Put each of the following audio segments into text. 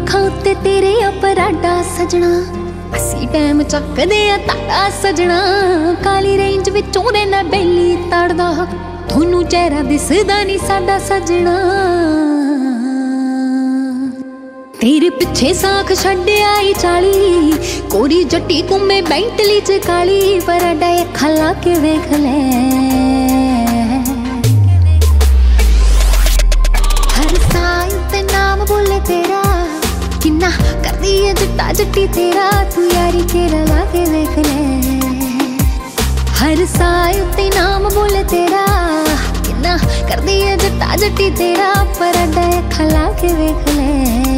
ਅੱਖਾਂ ਉੱਤੇ ਤੇਰੇ ਅਪਰਾਡਾ ਸਜਣਾ, ਅਸੀਂ ਟਾਈਮ ਚੱਕਦੇ ਆ ਤਾੜਾ ਸਜਣਾ। ਕਾਲੀ ਰੇਂਜ ਵਿੱਚੋਂ ਰਹਿਣਾ ਬੈਲੀ ਤੜਦਾ, ਤੁਹਾਨੂੰ ਚਿਹਰਾ ਦਿਸਦਾ ਨਹੀਂ ਸਾਡਾ ਸਜਣਾ। तेरे पिछे साख छड्डिया आई 40, कोरी जट्टी घूमे बेंटली च काली, पर अड्डा अखा ला के वेख ले। हर साल ते नाम बोले तेरा, किन्ना करदी है जट्टा जट्टी तेरा, तू यारी केरा ला के वेख ले। हर साल ते नाम बोले तेरा, किन्ना करदी है जट्टा जट्टी तेरा, पर अड्डा अखा ला के वेख ले।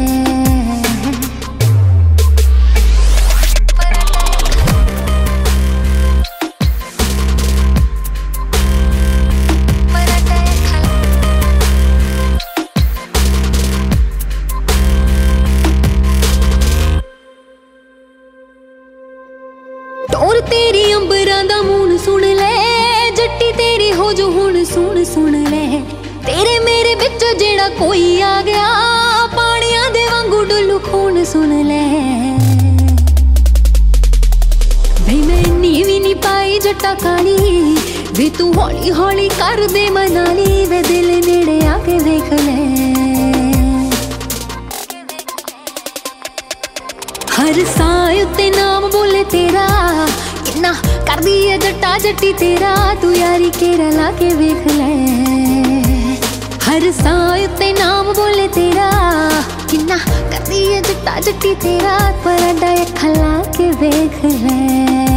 टोर तेरी अंबरां दा मून सुन ले, जट्टी तेरी हो जो हुण सुन सुन ले। तेरे मेरे बिच जेड़ा कोई आ गया, पानियां दे वांगू डुल्लू खून सुन ले। वे मैं इन्नी भी नहीं पाई जट्टा काली, वे तू हौली हौली कर दे मनाली, वे दिल नेड़े आके वेख ले। हर साल उत्ते नाम बोले तेरा, किन्ना करदी है जट्टा जट्टी तेरा, तू यारी केरा ला के वेख ले। हर साल उत्ते नाम बोले तेरा, किन्ना करदी है जट्टा जट्टी तेरा, पर अड्डा अखा ला के वेख ले।